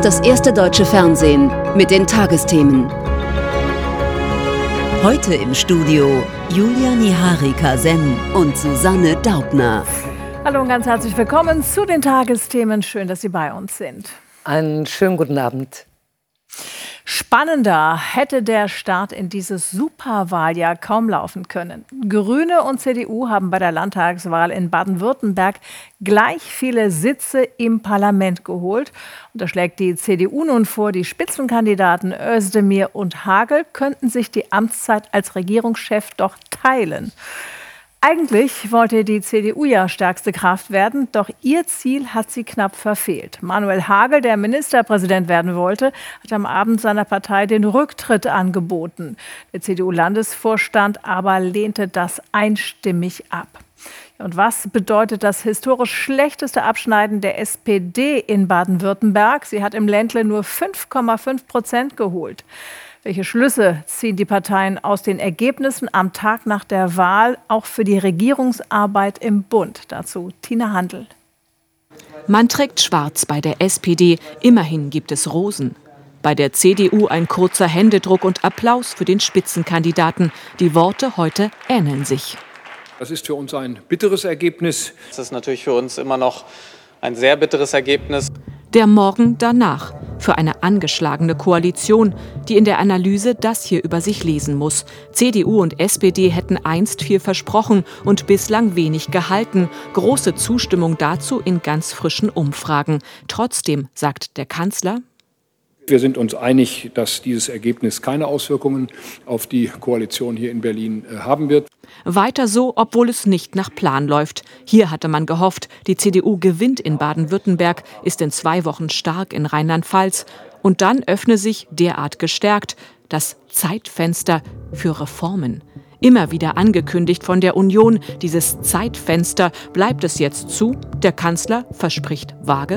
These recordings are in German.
ist das erste deutsche Fernsehen mit den Tagesthemen. Heute im Studio Julia Niharika-Sen und Susanne Daubner. Hallo und ganz herzlich willkommen zu den Tagesthemen. Schön, dass Sie bei uns sind. Einen schönen guten Abend. Spannender hätte der Start in dieses Superwahljahr kaum laufen können. Grüne und CDU haben bei der Landtagswahl in Baden-Württemberg gleich viele Sitze im Parlament geholt. Und da schlägt die CDU nun vor, die Spitzenkandidaten Özdemir und Hagel könnten sich die Amtszeit als Regierungschef doch teilen. Eigentlich wollte die CDU ja stärkste Kraft werden, doch ihr Ziel hat sie knapp verfehlt. Manuel Hagel, der Ministerpräsident werden wollte, hat am Abend seiner Partei den Rücktritt angeboten. Der CDU-Landesvorstand aber lehnte das einstimmig ab. Und was bedeutet das historisch schlechteste Abschneiden der SPD in Baden-Württemberg? Sie hat im Ländle nur 5,5% geholt. Welche Schlüsse ziehen die Parteien aus den Ergebnissen am Tag nach der Wahl auch für die Regierungsarbeit im Bund? Dazu Tina Handl. Man trägt schwarz bei der SPD, immerhin gibt es Rosen. Bei der CDU ein kurzer Händedruck und Applaus für den Spitzenkandidaten. Die Worte heute ähneln sich. Das ist für uns ein bitteres Ergebnis. Das ist natürlich für uns immer noch ein sehr bitteres Ergebnis. Der Morgen danach für eine angeschlagene Koalition, die in der Analyse das hier über sich lesen muss. CDU und SPD hätten einst viel versprochen und bislang wenig gehalten. Große Zustimmung dazu in ganz frischen Umfragen. Trotzdem, sagt der Kanzler: Wir sind uns einig, dass dieses Ergebnis keine Auswirkungen auf die Koalition hier in Berlin haben wird. Weiter so, obwohl es nicht nach Plan läuft. Hier hatte man gehofft, die CDU gewinnt in Baden-Württemberg, ist in 2 Wochen stark in Rheinland-Pfalz. Und dann öffne sich, derart gestärkt, das Zeitfenster für Reformen. Immer wieder angekündigt von der Union, dieses Zeitfenster, bleibt es jetzt zu? Der Kanzler verspricht vage: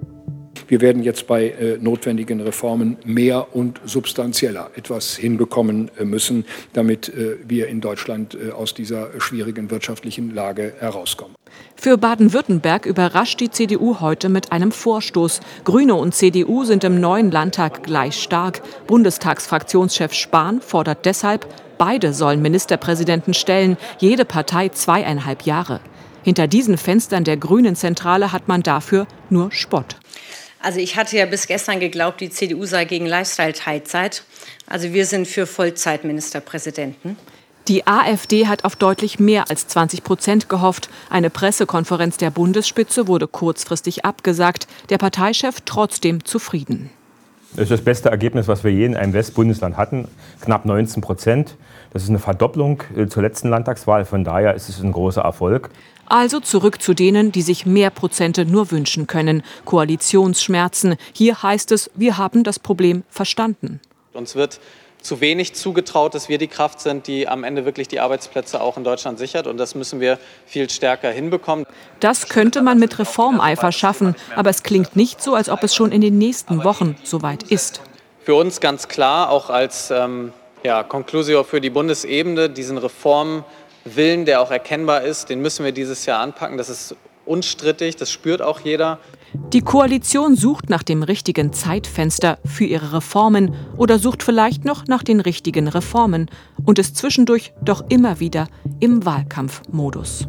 Wir werden jetzt bei notwendigen Reformen mehr und substanzieller etwas hinbekommen müssen, damit wir in Deutschland aus dieser schwierigen wirtschaftlichen Lage herauskommen. Für Baden-Württemberg überrascht die CDU heute mit einem Vorstoß. Grüne und CDU sind im neuen Landtag gleich stark. Bundestagsfraktionschef Spahn fordert deshalb, beide sollen Ministerpräsidenten stellen, jede Partei 2,5 Jahre. Hinter diesen Fenstern der Grünen-Zentrale hat man dafür nur Spott. Also ich hatte ja bis gestern geglaubt, die CDU sei gegen Lifestyle-Teilzeit. Also wir sind für Vollzeitministerpräsidenten. Die AfD hat auf deutlich mehr als 20% gehofft. Eine Pressekonferenz der Bundesspitze wurde kurzfristig abgesagt. Der Parteichef trotzdem zufrieden. Das ist das beste Ergebnis, was wir je in einem Westbundesland hatten. Knapp 19%. Das ist eine Verdopplung zur letzten Landtagswahl. Von daher ist es ein großer Erfolg. Also zurück zu denen, die sich mehr Prozente nur wünschen können. Koalitionsschmerzen. Hier heißt es, wir haben das Problem verstanden. Uns wird zu wenig zugetraut, dass wir die Kraft sind, die am Ende wirklich die Arbeitsplätze auch in Deutschland sichert. Und das müssen wir viel stärker hinbekommen. Das könnte man mit Reformeifer schaffen. Aber es klingt nicht so, als ob es schon in den nächsten Wochen soweit ist. Für uns ganz klar, auch als Conclusio für die Bundesebene, diesen Reformwillen, der auch erkennbar ist, den müssen wir dieses Jahr anpacken. Das ist unstrittig, das spürt auch jeder. Die Koalition sucht nach dem richtigen Zeitfenster für ihre Reformen oder sucht vielleicht noch nach den richtigen Reformen und ist zwischendurch doch immer wieder im Wahlkampfmodus.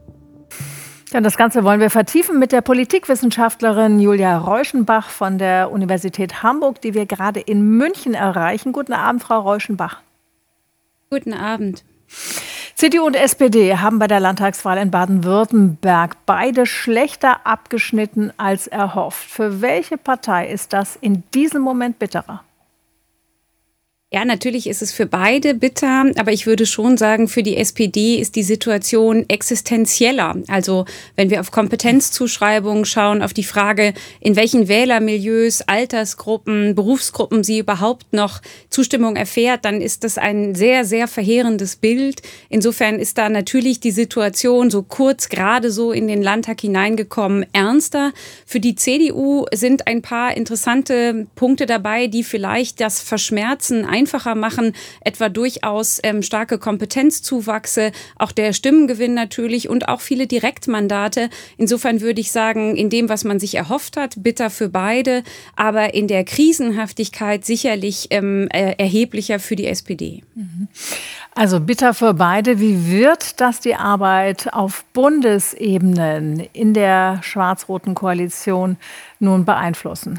Ja, das Ganze wollen wir vertiefen mit der Politikwissenschaftlerin Julia Reuschenbach von der Universität Hamburg, die wir gerade in München erreichen. Guten Abend, Frau Reuschenbach. Guten Abend. CDU und SPD haben bei der Landtagswahl in Baden-Württemberg beide schlechter abgeschnitten als erhofft. Für welche Partei ist das in diesem Moment bitterer? Ja, natürlich ist es für beide bitter, aber ich würde schon sagen, für die SPD ist die Situation existenzieller. Also wenn wir auf Kompetenzzuschreibungen schauen, auf die Frage, in welchen Wählermilieus, Altersgruppen, Berufsgruppen sie überhaupt noch Zustimmung erfährt, dann ist das ein sehr, sehr verheerendes Bild. Insofern ist da natürlich die Situation so kurz gerade so in den Landtag hineingekommen ernster. Für die CDU sind ein paar interessante Punkte dabei, die vielleicht das Verschmerzen einfacher machen, etwa durchaus starke Kompetenzzuwachse, auch der Stimmengewinn natürlich und auch viele Direktmandate. Insofern würde ich sagen, in dem, was man sich erhofft hat, bitter für beide, aber in der Krisenhaftigkeit sicherlich erheblicher für die SPD. Also bitter für beide. Wie wird das die Arbeit auf Bundesebene in der schwarz-roten Koalition nun beeinflussen?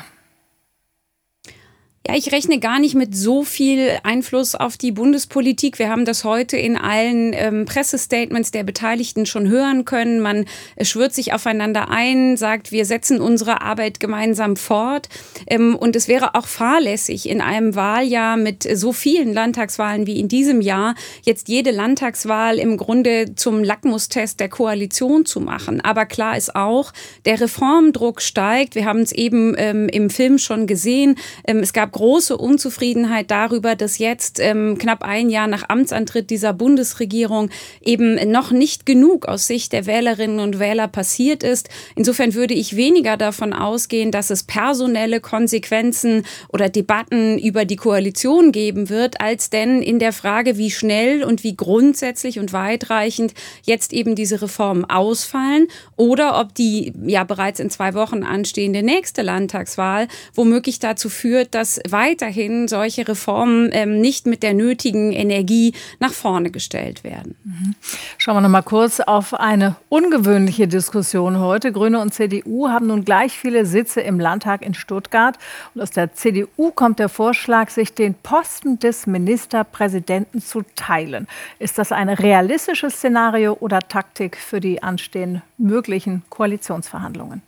Ja, ich rechne gar nicht mit so viel Einfluss auf die Bundespolitik. Wir haben das heute in allen Pressestatements der Beteiligten schon hören können. Man schwört sich aufeinander ein, sagt, wir setzen unsere Arbeit gemeinsam fort. Und es wäre auch fahrlässig, in einem Wahljahr mit so vielen Landtagswahlen wie in diesem Jahr jetzt jede Landtagswahl im Grunde zum Lackmustest der Koalition zu machen. Aber klar ist auch, der Reformdruck steigt. Wir haben es eben im Film schon gesehen. Es gab große Unzufriedenheit darüber, dass jetzt knapp ein Jahr nach Amtsantritt dieser Bundesregierung eben noch nicht genug aus Sicht der Wählerinnen und Wähler passiert ist. Insofern würde ich weniger davon ausgehen, dass es personelle Konsequenzen oder Debatten über die Koalition geben wird, als denn in der Frage, wie schnell und wie grundsätzlich und weitreichend jetzt eben diese Reformen ausfallen oder ob die ja bereits in 2 Wochen anstehende nächste Landtagswahl womöglich dazu führt, dass weiterhin solche Reformen nicht mit der nötigen Energie nach vorne gestellt werden. Schauen wir noch mal kurz auf eine ungewöhnliche Diskussion heute. Grüne und CDU haben nun gleich viele Sitze im Landtag in Stuttgart. Und aus der CDU kommt der Vorschlag, sich den Posten des Ministerpräsidenten zu teilen. Ist das ein realistisches Szenario oder Taktik für die anstehenden möglichen Koalitionsverhandlungen?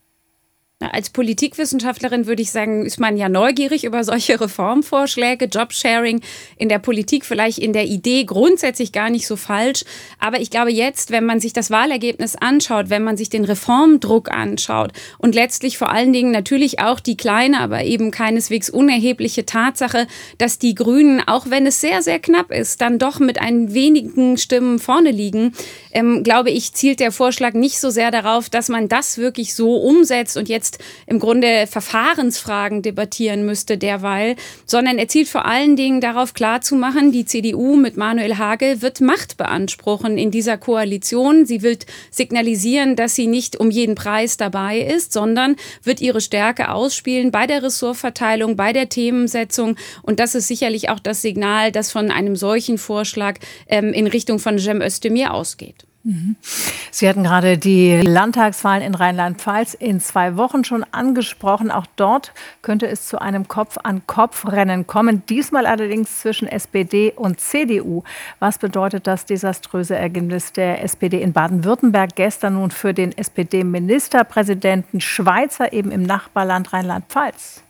Als Politikwissenschaftlerin würde ich sagen, ist man ja neugierig über solche Reformvorschläge. Jobsharing in der Politik vielleicht in der Idee grundsätzlich gar nicht so falsch. Aber ich glaube jetzt, wenn man sich das Wahlergebnis anschaut, wenn man sich den Reformdruck anschaut und letztlich vor allen Dingen natürlich auch die kleine, aber eben keineswegs unerhebliche Tatsache, dass die Grünen, auch wenn es sehr, sehr knapp ist, dann doch mit ein wenigen Stimmen vorne liegen, glaube ich, zielt der Vorschlag nicht so sehr darauf, dass man das wirklich so umsetzt und jetzt im Grunde Verfahrensfragen debattieren müsste derweil, sondern er zielt vor allen Dingen darauf klarzumachen, die CDU mit Manuel Hagel wird Macht beanspruchen in dieser Koalition. Sie will signalisieren, dass sie nicht um jeden Preis dabei ist, sondern wird ihre Stärke ausspielen bei der Ressortverteilung, bei der Themensetzung. Und das ist sicherlich auch das Signal, das von einem solchen Vorschlag in Richtung von Cem Özdemir ausgeht. Sie hatten gerade die Landtagswahlen in Rheinland-Pfalz in 2 Wochen schon angesprochen. Auch dort könnte es zu einem Kopf-an-Kopf-Rennen kommen. Diesmal allerdings zwischen SPD und CDU. Was bedeutet das desaströse Ergebnis der SPD in Baden-Württemberg gestern nun für den SPD-Ministerpräsidenten Schweizer eben im Nachbarland Rheinland-Pfalz?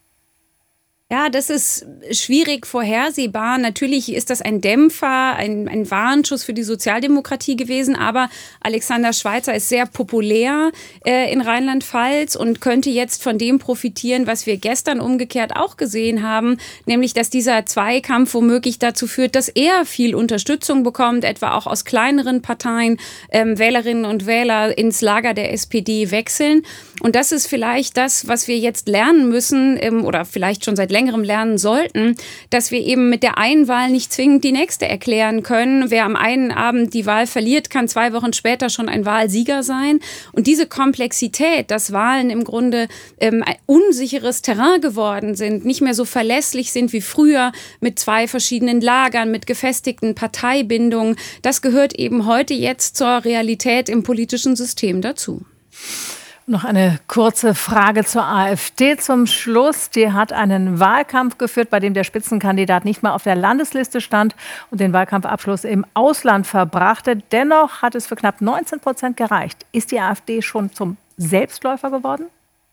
Ja, das ist schwierig vorhersehbar. Natürlich ist das ein Dämpfer, ein Warnschuss für die Sozialdemokratie gewesen. Aber Alexander Schweitzer ist sehr populär in Rheinland-Pfalz und könnte jetzt von dem profitieren, was wir gestern umgekehrt auch gesehen haben. Nämlich, dass dieser Zweikampf womöglich dazu führt, dass er viel Unterstützung bekommt, etwa auch aus kleineren Parteien, Wählerinnen und Wähler ins Lager der SPD wechseln. Und das ist vielleicht das, was wir jetzt lernen müssen oder vielleicht schon seit längerem lernen sollten, dass wir eben mit der einen Wahl nicht zwingend die nächste erklären können. Wer am einen Abend die Wahl verliert, kann 2 Wochen später schon ein Wahlsieger sein. Und diese Komplexität, dass Wahlen im Grunde ein unsicheres Terrain geworden sind, nicht mehr so verlässlich sind wie früher mit 2 verschiedenen Lagern, mit gefestigten Parteibindungen, das gehört eben heute jetzt zur Realität im politischen System dazu. Noch eine kurze Frage zur AfD zum Schluss. Die hat einen Wahlkampf geführt, bei dem der Spitzenkandidat nicht mal auf der Landesliste stand und den Wahlkampfabschluss im Ausland verbrachte. Dennoch hat es für knapp 19% gereicht. Ist die AfD schon zum Selbstläufer geworden?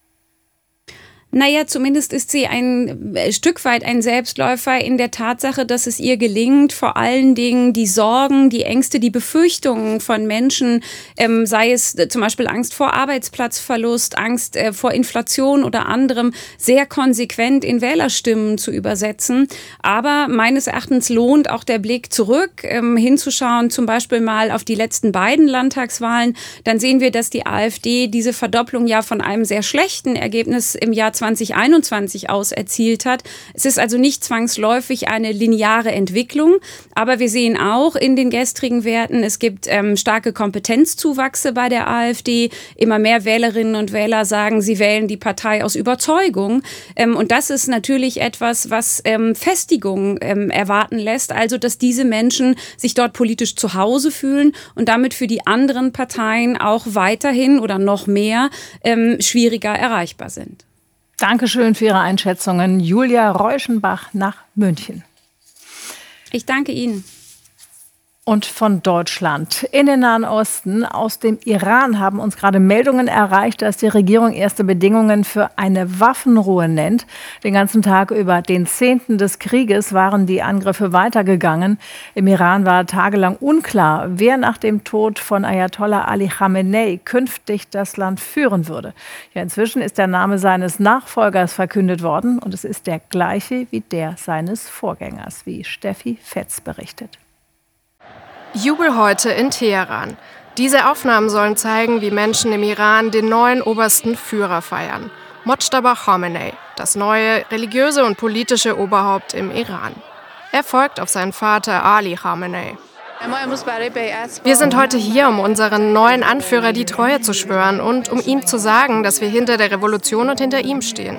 Naja, zumindest ist sie ein Stück weit ein Selbstläufer in der Tatsache, dass es ihr gelingt, vor allen Dingen die Sorgen, die Ängste, die Befürchtungen von Menschen, sei es zum Beispiel Angst vor Arbeitsplatzverlust, Angst vor Inflation oder anderem, sehr konsequent in Wählerstimmen zu übersetzen. Aber meines Erachtens lohnt auch der Blick zurück, hinzuschauen, zum Beispiel mal auf die letzten beiden Landtagswahlen. Dann sehen wir, dass die AfD diese Verdopplung ja von einem sehr schlechten Ergebnis im Jahr 2021 aus erzielt hat. Es ist also nicht zwangsläufig eine lineare Entwicklung, aber wir sehen auch in den gestrigen Werten, es gibt starke Kompetenzzuwachse bei der AfD. Immer mehr Wählerinnen und Wähler sagen, sie wählen die Partei aus Überzeugung. Und das ist natürlich etwas, was Festigung erwarten lässt, also dass diese Menschen sich dort politisch zu Hause fühlen und damit für die anderen Parteien auch weiterhin oder noch mehr schwieriger erreichbar sind. Dankeschön für Ihre Einschätzungen. Julia Reuschenbach nach München. Ich danke Ihnen. Und von Deutschland in den Nahen Osten, aus dem Iran haben uns gerade Meldungen erreicht, dass die Regierung erste Bedingungen für eine Waffenruhe nennt. Den ganzen Tag über, den 10. des Krieges, waren die Angriffe weitergegangen. Im Iran war tagelang unklar, wer nach dem Tod von Ayatollah Ali Khamenei künftig das Land führen würde. Ja, inzwischen ist der Name seines Nachfolgers verkündet worden und es ist der gleiche wie der seines Vorgängers, wie Steffi Fetz berichtet. Jubel heute in Teheran. Diese Aufnahmen sollen zeigen, wie Menschen im Iran den neuen obersten Führer feiern. Mojtaba Khamenei, das neue religiöse und politische Oberhaupt im Iran. Er folgt auf seinen Vater Ali Khamenei. Wir sind heute hier, um unseren neuen Anführer die Treue zu schwören und um ihm zu sagen, dass wir hinter der Revolution und hinter ihm stehen.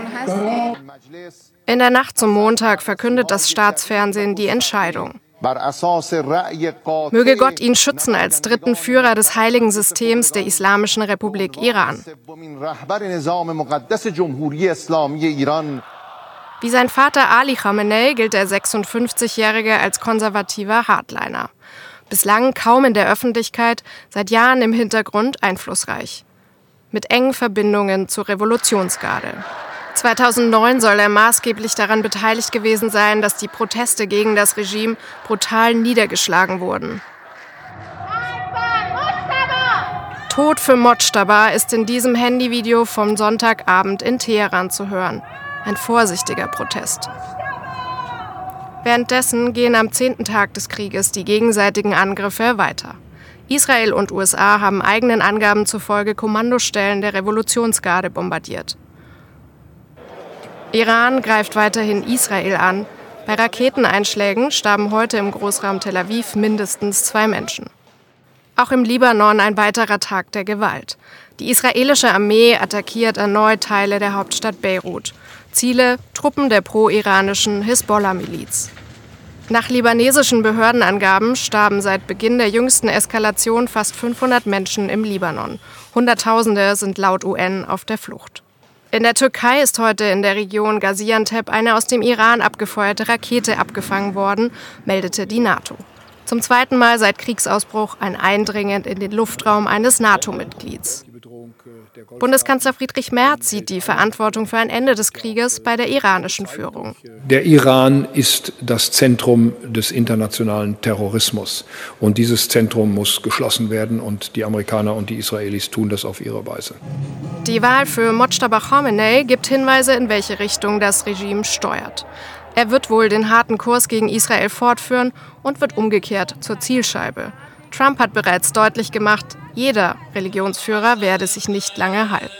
In der Nacht zum Montag verkündet das Staatsfernsehen die Entscheidung. Möge Gott ihn schützen als dritten Führer des heiligen Systems der Islamischen Republik Iran. Wie sein Vater Ali Khamenei gilt der 56-Jährige als konservativer Hardliner. Bislang kaum in der Öffentlichkeit, seit Jahren im Hintergrund einflussreich. Mit engen Verbindungen zur Revolutionsgarde. 2009 soll er maßgeblich daran beteiligt gewesen sein, dass die Proteste gegen das Regime brutal niedergeschlagen wurden. Tod für Mojtaba ist in diesem Handyvideo vom Sonntagabend in Teheran zu hören. Ein vorsichtiger Protest. Währenddessen gehen am 10. Tag des Krieges die gegenseitigen Angriffe weiter. Israel und USA haben eigenen Angaben zufolge Kommandostellen der Revolutionsgarde bombardiert. Iran greift weiterhin Israel an. Bei Raketeneinschlägen starben heute im Großraum Tel Aviv mindestens 2 Menschen. Auch im Libanon ein weiterer Tag der Gewalt. Die israelische Armee attackiert erneut Teile der Hauptstadt Beirut. Ziele: Truppen der pro-iranischen Hisbollah-Miliz. Nach libanesischen Behördenangaben starben seit Beginn der jüngsten Eskalation fast 500 Menschen im Libanon. Hunderttausende sind laut UN auf der Flucht. In der Türkei ist heute in der Region Gaziantep eine aus dem Iran abgefeuerte Rakete abgefangen worden, meldete die NATO. Zum zweiten Mal seit Kriegsausbruch ein Eindringen in den Luftraum eines NATO-Mitglieds. Bundeskanzler Friedrich Merz sieht die Verantwortung für ein Ende des Krieges bei der iranischen Führung. Der Iran ist das Zentrum des internationalen Terrorismus. Und dieses Zentrum muss geschlossen werden. Und die Amerikaner und die Israelis tun das auf ihre Weise. Die Wahl für Mojtaba Khamenei gibt Hinweise, in welche Richtung das Regime steuert. Er wird wohl den harten Kurs gegen Israel fortführen und wird umgekehrt zur Zielscheibe. Trump hat bereits deutlich gemacht, jeder Religionsführer werde sich nicht lange halten.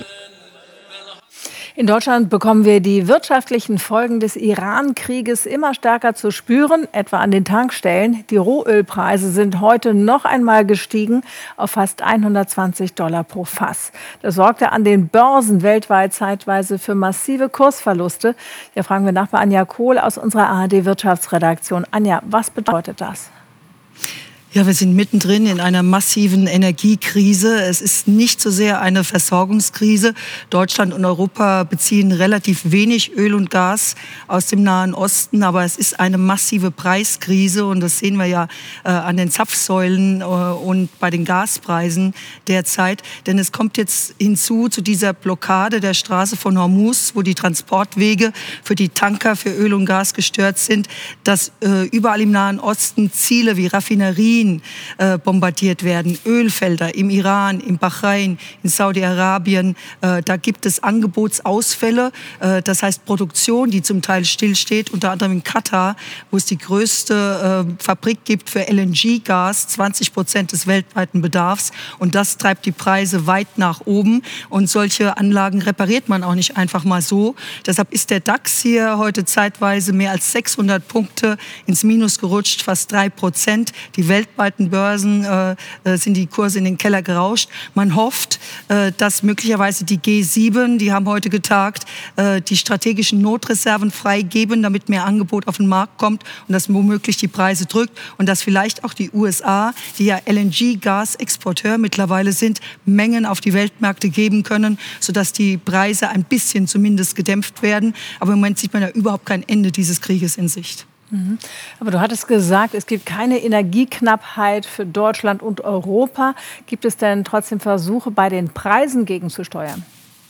In Deutschland bekommen wir die wirtschaftlichen Folgen des Iran-Krieges immer stärker zu spüren, etwa an den Tankstellen. Die Rohölpreise sind heute noch einmal gestiegen auf fast $120 pro Fass. Das sorgte an den Börsen weltweit zeitweise für massive Kursverluste. Hier fragen wir nach bei Anja Kohl aus unserer ARD-Wirtschaftsredaktion. Anja, was bedeutet das? Ja, wir sind mittendrin in einer massiven Energiekrise. Es ist nicht so sehr eine Versorgungskrise. Deutschland und Europa beziehen relativ wenig Öl und Gas aus dem Nahen Osten, aber es ist eine massive Preiskrise und das sehen wir ja an den Zapfsäulen und bei den Gaspreisen derzeit. Denn es kommt jetzt hinzu zu dieser Blockade der Straße von Hormuz, wo die Transportwege für die Tanker für Öl und Gas gestört sind, dass überall im Nahen Osten Ziele wie Raffinerien, Energiequellen bombardiert werden, Ölfelder im Iran, im Bahrain, in Saudi-Arabien. Da gibt es Angebotsausfälle, das heißt Produktion, die zum Teil stillsteht, unter anderem in Katar, wo es die größte Fabrik gibt für LNG-Gas, 20% des weltweiten Bedarfs. Und das treibt die Preise weit nach oben. Und solche Anlagen repariert man auch nicht einfach mal so. Deshalb ist der DAX hier heute zeitweise mehr als 600 Punkte ins Minus gerutscht, fast 3%. Die weltweiten Börsen sind die Kurse in den Keller gerauscht. Man hofft, dass möglicherweise die G7, die haben heute getagt, die strategischen Notreserven freigeben, damit mehr Angebot auf den Markt kommt und das womöglich die Preise drückt. Und dass vielleicht auch die USA, die ja LNG-Gas-Exporteur mittlerweile sind, Mengen auf die Weltmärkte geben können, sodass die Preise ein bisschen zumindest gedämpft werden. Aber im Moment sieht man ja überhaupt kein Ende dieses Krieges in Sicht. Aber du hattest gesagt, es gibt keine Energieknappheit für Deutschland und Europa. Gibt es denn trotzdem Versuche, bei den Preisen gegenzusteuern?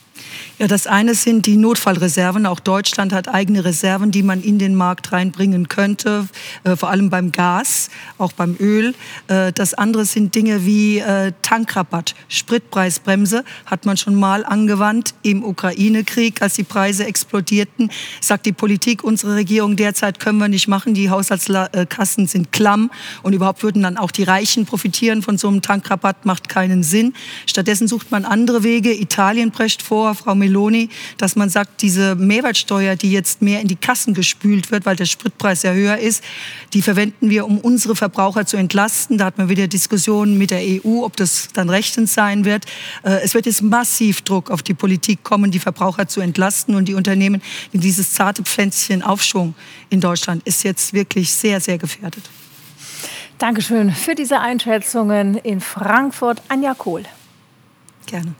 Ja, das eine sind die Notfallreserven. Auch Deutschland hat eigene Reserven, die man in den Markt reinbringen könnte, vor allem beim Gas, auch beim Öl. Das andere sind Dinge wie Tankrabatt, Spritpreisbremse, hat man schon mal angewandt im Ukraine-Krieg, als die Preise explodierten. Sagt die Politik, unsere Regierung derzeit können wir nicht machen, die Haushaltskassen sind klamm und überhaupt würden dann auch die Reichen profitieren von so einem Tankrabatt, macht keinen Sinn. Stattdessen sucht man andere Wege. Italien prescht vor, Frau Meloni, dass man sagt, diese Mehrwertsteuer, die jetzt mehr in die Kassen gespült wird, weil der Spritpreis ja höher ist, die verwenden wir, um unsere Verbraucher zu entlasten. Da hat man wieder Diskussionen mit der EU, ob das dann rechtens sein wird. Es wird jetzt massiv Druck auf die Politik kommen, die Verbraucher zu entlasten und die Unternehmen. Dieses zarte Pflänzchen Aufschwung in Deutschland ist jetzt wirklich sehr, sehr gefährdet. Dankeschön für diese Einschätzungen in Frankfurt. Anja Kohl. Gerne.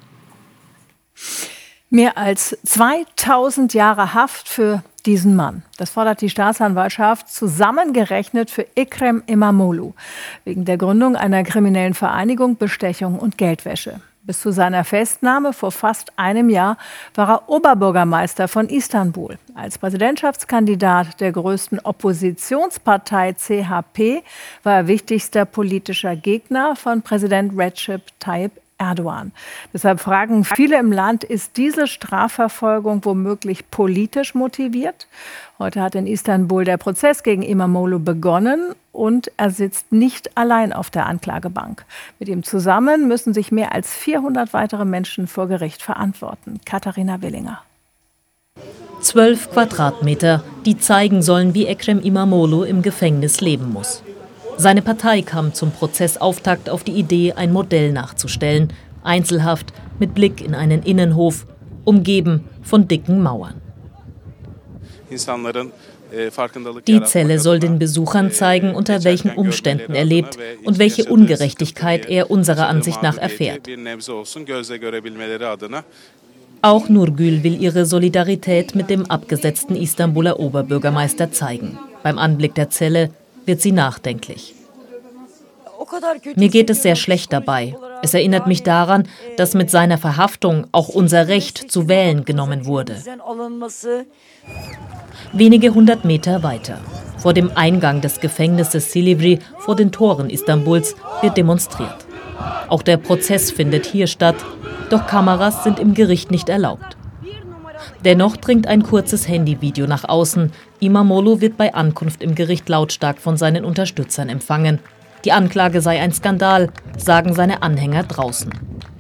Mehr als 2000 Jahre Haft für diesen Mann. Das fordert die Staatsanwaltschaft zusammengerechnet für Ekrem İmamoğlu wegen der Gründung einer kriminellen Vereinigung, Bestechung und Geldwäsche. Bis zu seiner Festnahme vor fast einem Jahr war er Oberbürgermeister von Istanbul. Als Präsidentschaftskandidat der größten Oppositionspartei CHP war er wichtigster politischer Gegner von Präsident Recep Tayyip Erdogan. Deshalb fragen viele im Land, ist diese Strafverfolgung womöglich politisch motiviert? Heute hat in Istanbul der Prozess gegen İmamoğlu begonnen und er sitzt nicht allein auf der Anklagebank. Mit ihm zusammen müssen sich mehr als 400 weitere Menschen vor Gericht verantworten. Katharina Willinger. 12 Quadratmeter, die zeigen sollen, wie Ekrem İmamoğlu im Gefängnis leben muss. Seine Partei kam zum Prozessauftakt auf die Idee, ein Modell nachzustellen. Einzelhaft, mit Blick in einen Innenhof, umgeben von dicken Mauern. Die Zelle soll den Besuchern zeigen, unter welchen Umständen er lebt und welche Ungerechtigkeit er unserer Ansicht nach erfährt. Auch Nurgül will ihre Solidarität mit dem abgesetzten Istanbuler Oberbürgermeister zeigen. Beim Anblick der Zelle wird sie nachdenklich. Mir geht es sehr schlecht dabei. Es erinnert mich daran, dass mit seiner Verhaftung auch unser Recht zu wählen genommen wurde. Wenige 100 Meter weiter, vor dem Eingang des Gefängnisses Silivri, vor den Toren Istanbuls, wird demonstriert. Auch der Prozess findet hier statt, doch Kameras sind im Gericht nicht erlaubt. Dennoch dringt ein kurzes Handyvideo nach außen. İmamoğlu wird bei Ankunft im Gericht lautstark von seinen Unterstützern empfangen. Die Anklage sei ein Skandal, sagen seine Anhänger draußen.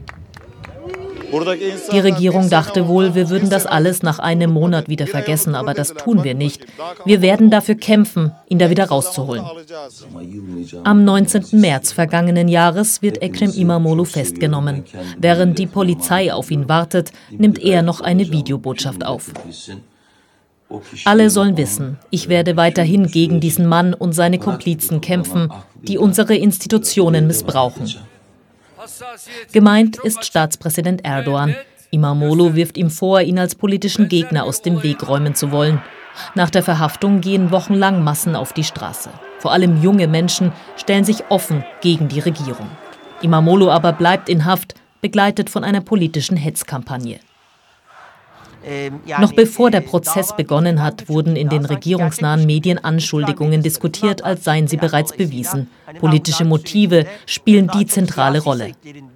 Die Regierung dachte wohl, wir würden das alles nach einem Monat wieder vergessen, aber das tun wir nicht. Wir werden dafür kämpfen, ihn da wieder rauszuholen. Am 19. März vergangenen Jahres wird Ekrem İmamoğlu festgenommen. Während die Polizei auf ihn wartet, nimmt er noch eine Videobotschaft auf. Alle sollen wissen, ich werde weiterhin gegen diesen Mann und seine Komplizen kämpfen, die unsere Institutionen missbrauchen. Gemeint ist Staatspräsident Erdogan. İmamoğlu wirft ihm vor, ihn als politischen Gegner aus dem Weg räumen zu wollen. Nach der Verhaftung gehen wochenlang Massen auf die Straße. Vor allem junge Menschen stellen sich offen gegen die Regierung. İmamoğlu aber bleibt in Haft, begleitet von einer politischen Hetzkampagne. Noch bevor der Prozess begonnen hat, wurden in den regierungsnahen Medien Anschuldigungen diskutiert, als seien sie bereits bewiesen. Politische Motive spielen die zentrale Rolle.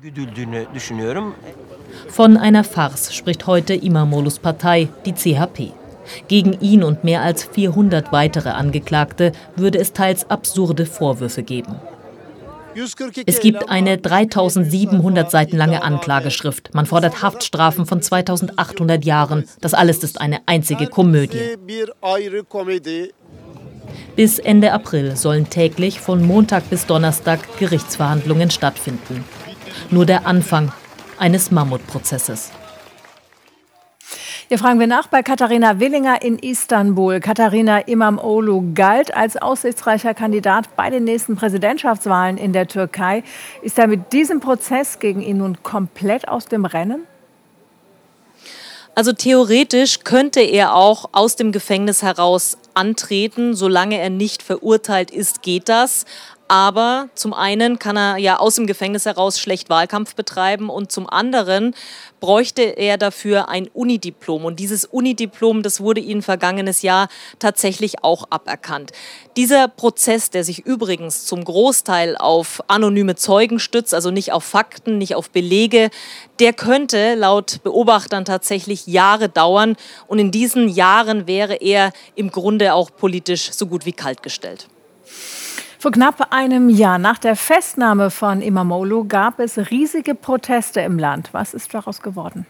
Von einer Farce spricht heute İmamoğlu's Partei, die CHP. Gegen ihn und mehr als 400 weitere Angeklagte würde es teils absurde Vorwürfe geben. Es gibt eine 3700 Seiten lange Anklageschrift. Man fordert Haftstrafen von 2800 Jahren. Das alles ist eine einzige Komödie. Bis Ende April sollen täglich von Montag bis Donnerstag Gerichtsverhandlungen stattfinden. Nur der Anfang eines Mammutprozesses. Hier fragen wir nach bei Katharina Willinger in Istanbul. Katharina, İmamoğlu galt als aussichtsreicher Kandidat bei den nächsten Präsidentschaftswahlen in der Türkei. Ist er mit diesem Prozess gegen ihn nun komplett aus dem Rennen? Also theoretisch könnte er auch aus dem Gefängnis heraus antreten. Solange er nicht verurteilt ist, geht das. Aber zum einen kann er ja aus dem Gefängnis heraus schlecht Wahlkampf betreiben und zum anderen bräuchte er dafür ein Unidiplom. Und dieses Unidiplom, das wurde ihm vergangenes Jahr tatsächlich auch aberkannt. Dieser Prozess, der sich übrigens zum Großteil auf anonyme Zeugen stützt, also nicht auf Fakten, nicht auf Belege, der könnte laut Beobachtern tatsächlich Jahre dauern. Und in diesen Jahren wäre er im Grunde auch politisch so gut wie kaltgestellt. Vor knapp einem Jahr nach der Festnahme von İmamoğlu gab es riesige Proteste im Land. Was ist daraus geworden?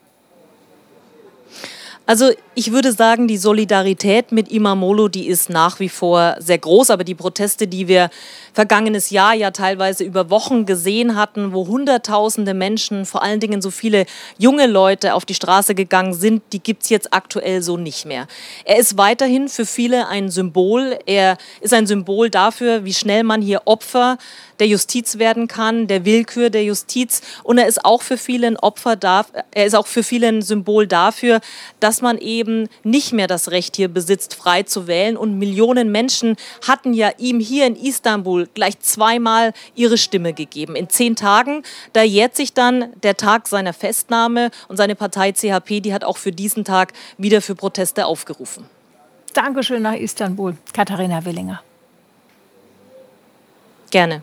Also ich würde sagen, die Solidarität mit İmamoğlu, die ist nach wie vor sehr groß. Aber die Proteste, die wir vergangenes Jahr ja teilweise über Wochen gesehen hatten, wo Hunderttausende Menschen, vor allen Dingen so viele junge Leute auf die Straße gegangen sind, die gibt es jetzt aktuell so nicht mehr. Er ist weiterhin für viele ein Symbol. Er ist ein Symbol dafür, wie schnell man hier Opfer der Justiz werden kann, der Willkür der Justiz. Und er ist auch für viele ein Symbol dafür, dass man eben nicht mehr das Recht hier besitzt, frei zu wählen. Und Millionen Menschen hatten ja ihm hier in Istanbul gleich zweimal ihre Stimme gegeben. In 10 Tagen, da jährt sich dann der Tag seiner Festnahme und seine Partei CHP, die hat auch für diesen Tag wieder für Proteste aufgerufen. Dankeschön nach Istanbul, Katharina Willinger. Gerne.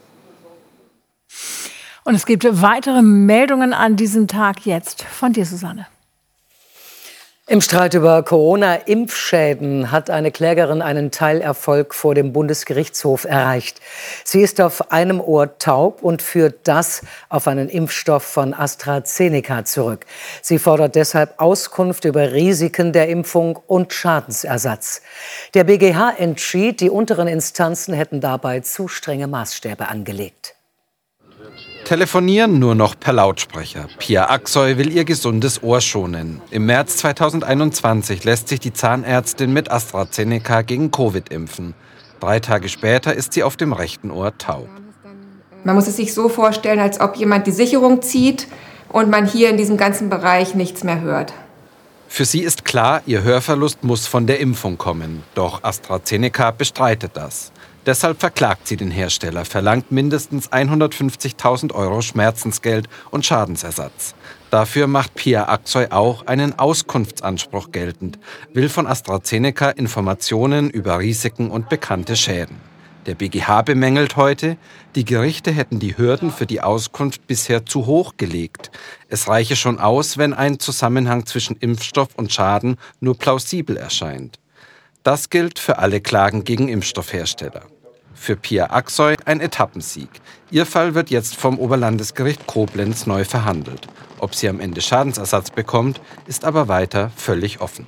Und es gibt weitere Meldungen an diesem Tag jetzt von dir, Susanne. Im Streit über Corona-Impfschäden hat eine Klägerin einen Teilerfolg vor dem Bundesgerichtshof erreicht. Sie ist auf einem Ohr taub und führt das auf einen Impfstoff von AstraZeneca zurück. Sie fordert deshalb Auskunft über Risiken der Impfung und Schadensersatz. Der BGH entschied, die unteren Instanzen hätten dabei zu strenge Maßstäbe angelegt. Telefonieren nur noch per Lautsprecher. Pia Aksoy will ihr gesundes Ohr schonen. Im März 2021 lässt sich die Zahnärztin mit AstraZeneca gegen Covid impfen. 3 Tage später ist sie auf dem rechten Ohr taub. Man muss es sich so vorstellen, als ob jemand die Sicherung zieht und man hier in diesem ganzen Bereich nichts mehr hört. Für sie ist klar, ihr Hörverlust muss von der Impfung kommen. Doch AstraZeneca bestreitet das. Deshalb verklagt sie den Hersteller, verlangt mindestens 150.000 € Schmerzensgeld und Schadensersatz. Dafür macht Pia Aksoy auch einen Auskunftsanspruch geltend, will von AstraZeneca Informationen über Risiken und bekannte Schäden. Der BGH bemängelt heute, die Gerichte hätten die Hürden für die Auskunft bisher zu hoch gelegt. Es reiche schon aus, wenn ein Zusammenhang zwischen Impfstoff und Schaden nur plausibel erscheint. Das gilt für alle Klagen gegen Impfstoffhersteller. Für Pia Aksoy ein Etappensieg. Ihr Fall wird jetzt vom Oberlandesgericht Koblenz neu verhandelt. Ob sie am Ende Schadensersatz bekommt, ist aber weiter völlig offen.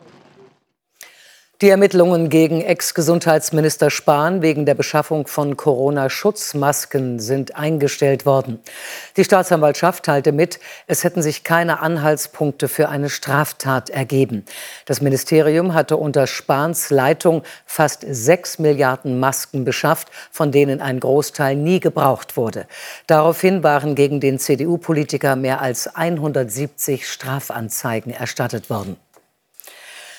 Die Ermittlungen gegen Ex-Gesundheitsminister Spahn wegen der Beschaffung von Corona-Schutzmasken sind eingestellt worden. Die Staatsanwaltschaft teilte mit, es hätten sich keine Anhaltspunkte für eine Straftat ergeben. Das Ministerium hatte unter Spahns Leitung fast 6 Milliarden Masken beschafft, von denen ein Großteil nie gebraucht wurde. Daraufhin waren gegen den CDU-Politiker mehr als 170 Strafanzeigen erstattet worden.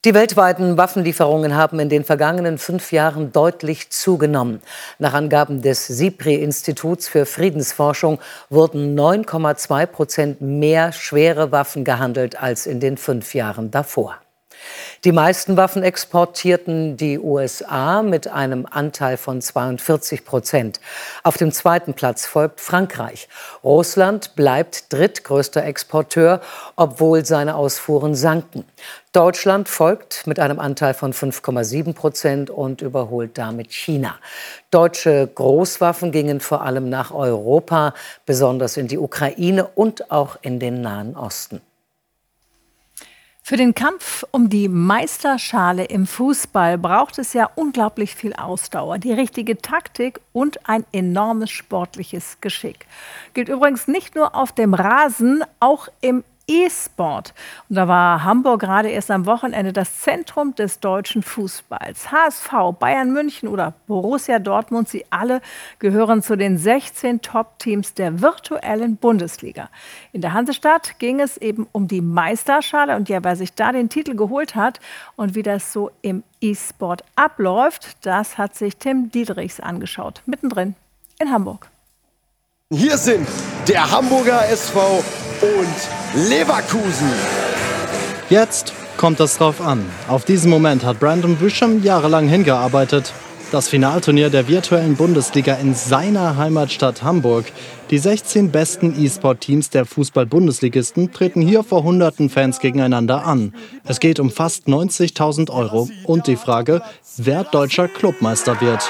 Die weltweiten Waffenlieferungen haben in den vergangenen 5 Jahren deutlich zugenommen. Nach Angaben des SIPRI-Instituts für Friedensforschung wurden 9,2% mehr schwere Waffen gehandelt als in den 5 Jahren davor. Die meisten Waffen exportierten die USA mit einem Anteil von 42%. Auf dem zweiten Platz folgt Frankreich. Russland bleibt drittgrößter Exporteur, obwohl seine Ausfuhren sanken. Deutschland folgt mit einem Anteil von 5,7% und überholt damit China. Deutsche Großwaffen gingen vor allem nach Europa, besonders in die Ukraine und auch in den Nahen Osten. Für den Kampf um die Meisterschale im Fußball braucht es ja unglaublich viel Ausdauer, die richtige Taktik und ein enormes sportliches Geschick. Gilt übrigens nicht nur auf dem Rasen, auch im E-Sport. Und da war Hamburg gerade erst am Wochenende das Zentrum des deutschen Fußballs. HSV, Bayern München oder Borussia Dortmund, sie alle gehören zu den 16 Top-Teams der virtuellen Bundesliga. In der Hansestadt ging es eben um die Meisterschale und ja, wer sich da den Titel geholt hat und wie das so im E-Sport abläuft, das hat sich Tim Diedrichs angeschaut, mittendrin in Hamburg. Hier sind der Hamburger SV und Leverkusen. Jetzt kommt es drauf an. Auf diesen Moment hat Brandon Wisham jahrelang hingearbeitet. Das Finalturnier der virtuellen Bundesliga in seiner Heimatstadt Hamburg. Die 16 besten E-Sport-Teams der Fußball-Bundesligisten treten hier vor hunderten Fans gegeneinander an. Es geht um fast 90.000 € und die Frage, wer deutscher Clubmeister wird.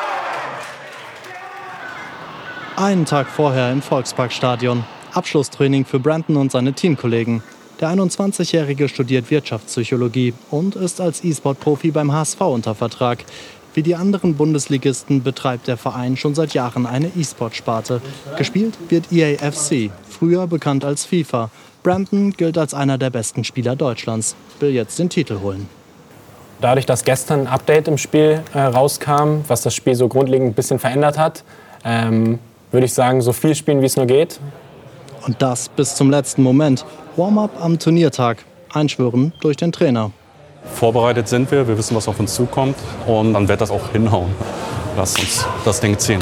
Einen Tag vorher im Volksparkstadion. Abschlusstraining für Brandon und seine Teamkollegen. Der 21-Jährige studiert Wirtschaftspsychologie und ist als E-Sport-Profi beim HSV unter Vertrag. Wie die anderen Bundesligisten betreibt der Verein schon seit Jahren eine E-Sport-Sparte. Gespielt wird EAFC, früher bekannt als FIFA. Brandon gilt als einer der besten Spieler Deutschlands, will jetzt den Titel holen. Dadurch, dass gestern ein Update im Spiel rauskam, was das Spiel so grundlegend ein bisschen verändert hat, würde ich sagen, so viel spielen, wie es nur geht. Und das bis zum letzten Moment. Warm-up am Turniertag. Einschwören durch den Trainer. Vorbereitet sind wir wissen, was auf uns zukommt. Und dann wird das auch hinhauen. Lass uns das Ding ziehen.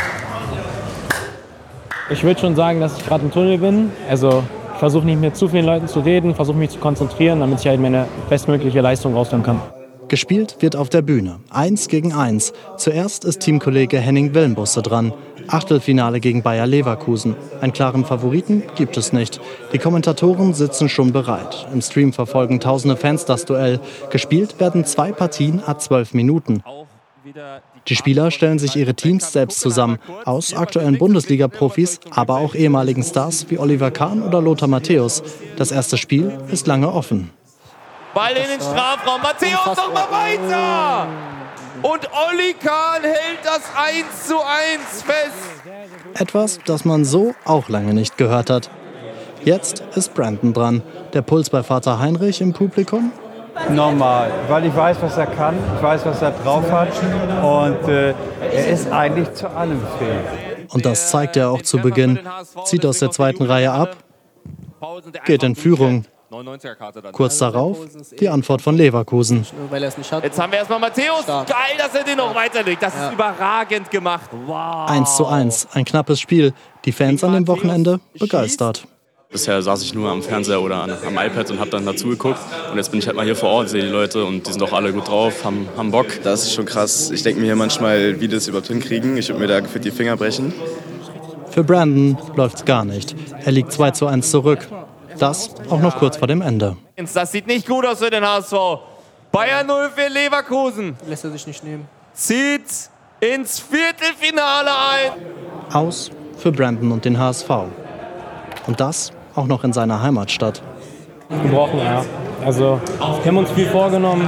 Ich würde schon sagen, dass ich gerade im Tunnel bin. Also ich versuche nicht mit zu vielen Leuten zu reden, versuche mich zu konzentrieren, damit ich halt meine bestmögliche Leistung rausholen kann. Gespielt wird auf der Bühne. 1 gegen 1. Zuerst ist Teamkollege Henning Willenbusse dran. Achtelfinale gegen Bayer Leverkusen. Einen klaren Favoriten gibt es nicht. Die Kommentatoren sitzen schon bereit. Im Stream verfolgen tausende Fans das Duell. Gespielt werden 2 Partien à 12 Minuten. Die Spieler stellen sich ihre Teams selbst zusammen. Aus aktuellen Bundesliga-Profis, aber auch ehemaligen Stars wie Oliver Kahn oder Lothar Matthäus. Das erste Spiel ist lange offen. Ball in den Strafraum. Matthäus noch mal weiter. Und Olli Kahn hält das 1:1 fest. Etwas, das man so auch lange nicht gehört hat. Jetzt ist Brandon dran. Der Puls bei Vater Heinrich im Publikum? Normal, weil ich weiß, was er kann, ich weiß, was er drauf hat und er ist eigentlich zu allem fähig. Und das zeigt er auch zu Beginn. Zieht aus der zweiten Reihe ab, geht in Führung. Kurz darauf die Antwort von Leverkusen. Jetzt haben wir erstmal Matthäus. Geil, dass er den noch weiterlegt. Das ist überragend gemacht. Wow. 1:1, ein knappes Spiel. Die Fans an dem Wochenende begeistert. Bisher saß ich nur am Fernseher oder am iPad und habe dann dazu geguckt. Und jetzt bin ich halt mal hier vor Ort, sehe die Leute und die sind auch alle gut drauf, haben Bock. Das ist schon krass. Ich denke mir hier manchmal, wie die das überhaupt hinkriegen. Ich würde mir da gefühlt die Finger brechen. Für Brandon läuft's gar nicht. Er liegt 2:1 zurück. Das auch noch kurz vor dem Ende. Das sieht nicht gut aus für den HSV. Bayern 0 für Leverkusen. Lässt er sich nicht nehmen. Zieht ins Viertelfinale ein. Aus für Brandon und den HSV. Und das auch noch in seiner Heimatstadt. Gebrochen, ja. Also wir haben uns viel vorgenommen.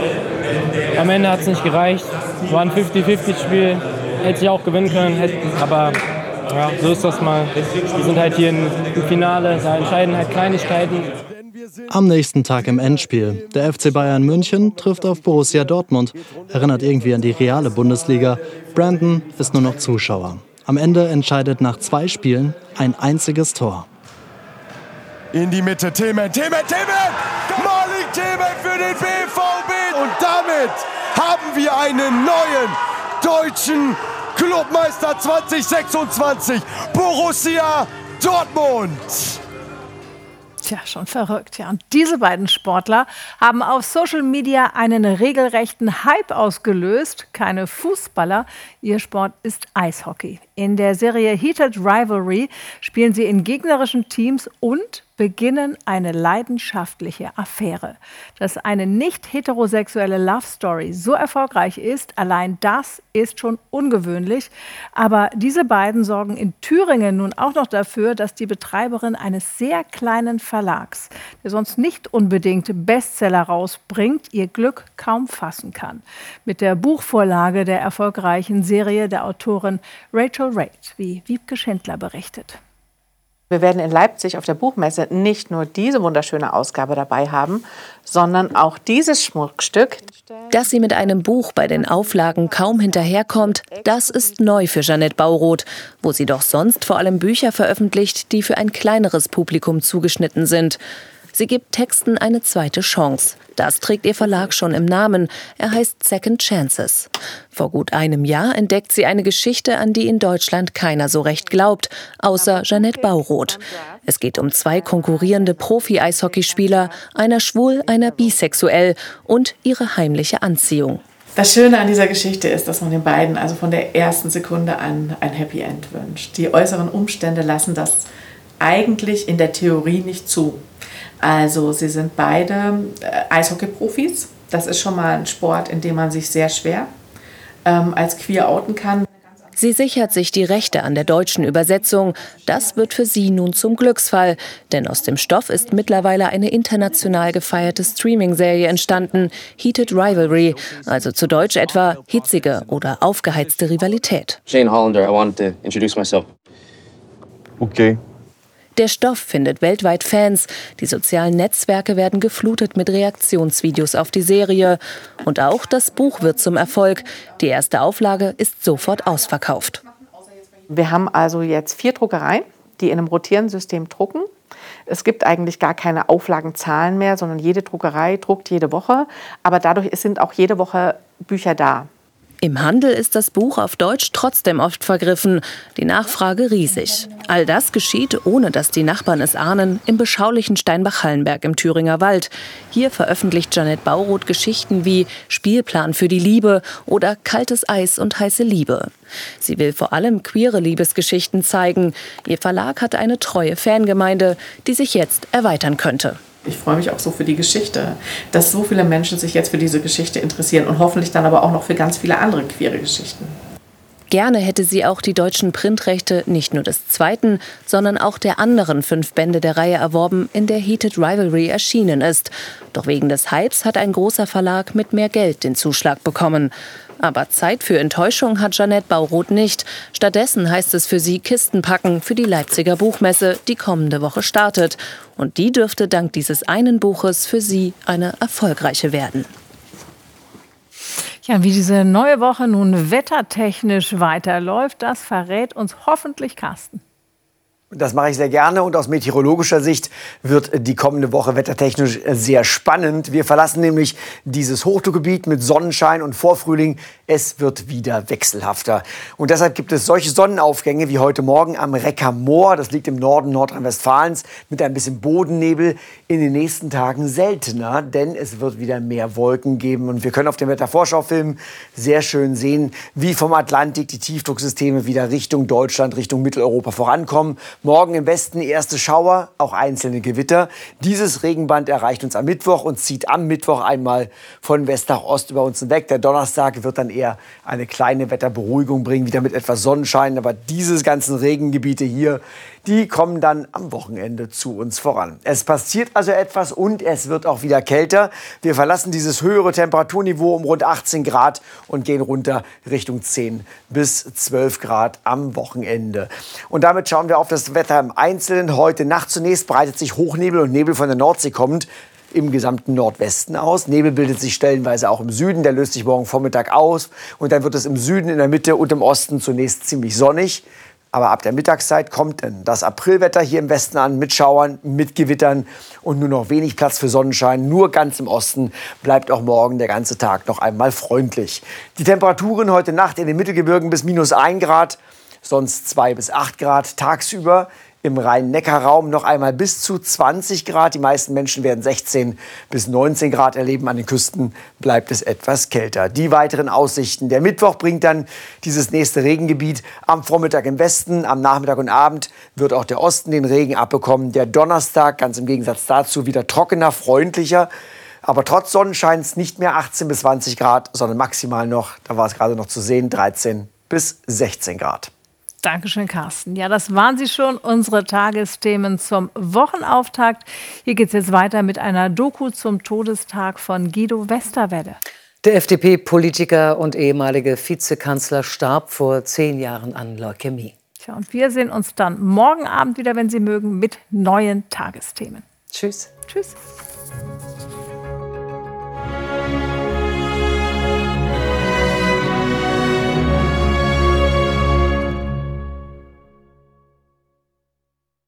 Am Ende hat es nicht gereicht. War ein 50-50-Spiel. Hätte ich auch gewinnen können. Aber ja, so ist das mal. Wir sind halt hier im Finale, da entscheiden halt Kleinigkeiten. Am nächsten Tag im Endspiel. Der FC Bayern München trifft auf Borussia Dortmund. Erinnert irgendwie an die reale Bundesliga. Brandon ist nur noch Zuschauer. Am Ende entscheidet nach 2 Spielen ein einziges Tor. in die Mitte. Tillman! Malik Tillman für den BVB! Und damit haben wir einen neuen deutschen Clubmeister 2026, Borussia Dortmund. Tja, schon verrückt. Ja. Und diese beiden Sportler haben auf Social Media einen regelrechten Hype ausgelöst. Keine Fußballer, ihr Sport ist Eishockey. In der Serie Heated Rivalry spielen sie in gegnerischen Teams und beginnen eine leidenschaftliche Affäre. Dass eine nicht heterosexuelle Love Story so erfolgreich ist, allein das ist schon ungewöhnlich. Aber diese beiden sorgen in Thüringen nun auch noch dafür, dass die Betreiberin eines sehr kleinen Verlags, der sonst nicht unbedingt Bestseller rausbringt, ihr Glück kaum fassen kann. Mit der Buchvorlage der erfolgreichen Serie der Autorin Rachel Reid, wie Wiebke Schindler berichtet. Wir werden in Leipzig auf der Buchmesse nicht nur diese wunderschöne Ausgabe dabei haben, sondern auch dieses Schmuckstück. Dass sie mit einem Buch bei den Auflagen kaum hinterherkommt, das ist neu für Jeanette Bauroth, wo sie doch sonst vor allem Bücher veröffentlicht, die für ein kleineres Publikum zugeschnitten sind. Sie gibt Texten eine zweite Chance. Das trägt ihr Verlag schon im Namen. Er heißt Second Chances. Vor gut einem Jahr entdeckt sie eine Geschichte, an die in Deutschland keiner so recht glaubt, außer Jeanette Bauroth. Es geht um 2 konkurrierende Profi-Eishockeyspieler, einer schwul, einer bisexuell und ihre heimliche Anziehung. Das Schöne an dieser Geschichte ist, dass man den beiden also von der ersten Sekunde an ein Happy End wünscht. Die äußeren Umstände lassen das eigentlich in der Theorie nicht zu. Also sie sind beide Eishockey-Profis. Das ist schon mal ein Sport, in dem man sich sehr schwer als queer outen kann. Sie sichert sich die Rechte an der deutschen Übersetzung. Das wird für sie nun zum Glücksfall. Denn aus dem Stoff ist mittlerweile eine international gefeierte Streaming-Serie entstanden. Heated Rivalry, also zu Deutsch etwa hitzige oder aufgeheizte Rivalität. Shane Hollander, I wanted to introduce myself. Okay. Der Stoff findet weltweit Fans. Die sozialen Netzwerke werden geflutet mit Reaktionsvideos auf die Serie. Und auch das Buch wird zum Erfolg. Die erste Auflage ist sofort ausverkauft. Wir haben also jetzt 4 Druckereien, die in einem rotierenden System drucken. Es gibt eigentlich gar keine Auflagenzahlen mehr, sondern jede Druckerei druckt jede Woche. Aber dadurch sind auch jede Woche Bücher da. Im Handel ist das Buch auf Deutsch trotzdem oft vergriffen. Die Nachfrage riesig. All das geschieht, ohne dass die Nachbarn es ahnen, im beschaulichen Steinbach-Hallenberg im Thüringer Wald. Hier veröffentlicht Jeanette Bauroth Geschichten wie Spielplan für die Liebe oder Kaltes Eis und heiße Liebe. Sie will vor allem queere Liebesgeschichten zeigen. Ihr Verlag hat eine treue Fangemeinde, die sich jetzt erweitern könnte. Ich freue mich auch so für die Geschichte, dass so viele Menschen sich jetzt für diese Geschichte interessieren und hoffentlich dann aber auch noch für ganz viele andere queere Geschichten. Gerne hätte sie auch die deutschen Printrechte nicht nur des 2., sondern auch der anderen 5 Bände der Reihe erworben, in der Heated Rivalry erschienen ist. Doch wegen des Hypes hat ein großer Verlag mit mehr Geld den Zuschlag bekommen. Aber Zeit für Enttäuschung hat Jeanette Bauroth nicht. Stattdessen heißt es für sie Kisten packen für die Leipziger Buchmesse, die kommende Woche startet. Und die dürfte dank dieses einen Buches für sie eine erfolgreiche werden. Ja, wie diese neue Woche nun wettertechnisch weiterläuft, das verrät uns hoffentlich Carsten. Das mache ich sehr gerne und aus meteorologischer Sicht wird die kommende Woche wettertechnisch sehr spannend. Wir verlassen nämlich dieses Hochdruckgebiet mit Sonnenschein und Vorfrühling. Es wird wieder wechselhafter. Und deshalb gibt es solche Sonnenaufgänge wie heute Morgen am Recker Moor. Das liegt im Norden Nordrhein-Westfalens mit ein bisschen Bodennebel. In den nächsten Tagen seltener, denn es wird wieder mehr Wolken geben. Und wir können auf den Wettervorschaufilmen sehr schön sehen, wie vom Atlantik die Tiefdrucksysteme wieder Richtung Deutschland, Richtung Mitteleuropa vorankommen. Morgen im Westen erste Schauer, auch einzelne Gewitter. Dieses Regenband erreicht uns am Mittwoch und zieht am Mittwoch einmal von West nach Ost über uns hinweg. Der Donnerstag wird dann eher eine kleine Wetterberuhigung bringen, wieder mit etwas Sonnenschein. Aber diese ganzen Regengebiete hier, die kommen dann am Wochenende zu uns voran. Es passiert also etwas und es wird auch wieder kälter. Wir verlassen dieses höhere Temperaturniveau um rund 18 Grad und gehen runter Richtung 10 bis 12 Grad am Wochenende. Und damit schauen wir auf das Wetter im Einzelnen. Heute Nacht zunächst breitet sich Hochnebel und Nebel von der Nordsee kommend im gesamten Nordwesten aus. Nebel bildet sich stellenweise auch im Süden. Der löst sich morgen Vormittag aus. Und dann wird es im Süden, in der Mitte und im Osten zunächst ziemlich sonnig. Aber ab der Mittagszeit kommt dann das Aprilwetter hier im Westen an, mit Schauern, mit Gewittern und nur noch wenig Platz für Sonnenschein. Nur ganz im Osten bleibt auch morgen der ganze Tag noch einmal freundlich. Die Temperaturen heute Nacht in den Mittelgebirgen bis -1 Grad, sonst 2 bis 8 Grad tagsüber. Im Rhein-Neckar-Raum noch einmal bis zu 20 Grad. Die meisten Menschen werden 16 bis 19 Grad erleben. An den Küsten bleibt es etwas kälter. Die weiteren Aussichten. Der Mittwoch bringt dann dieses nächste Regengebiet. Am Vormittag im Westen, am Nachmittag und Abend wird auch der Osten den Regen abbekommen. Der Donnerstag, ganz im Gegensatz dazu, wieder trockener, freundlicher. Aber trotz Sonnenscheins nicht mehr 18 bis 20 Grad, sondern maximal noch, da war es gerade noch zu sehen, 13 bis 16 Grad. Dankeschön, Carsten. Ja, das waren sie schon, unsere Tagesthemen zum Wochenauftakt. Hier geht es jetzt weiter mit einer Doku zum Todestag von Guido Westerwelle. Der FDP-Politiker und ehemalige Vizekanzler starb vor 10 Jahren an Leukämie. Tja, und wir sehen uns dann morgen Abend wieder, wenn Sie mögen, mit neuen Tagesthemen. Tschüss. Tschüss.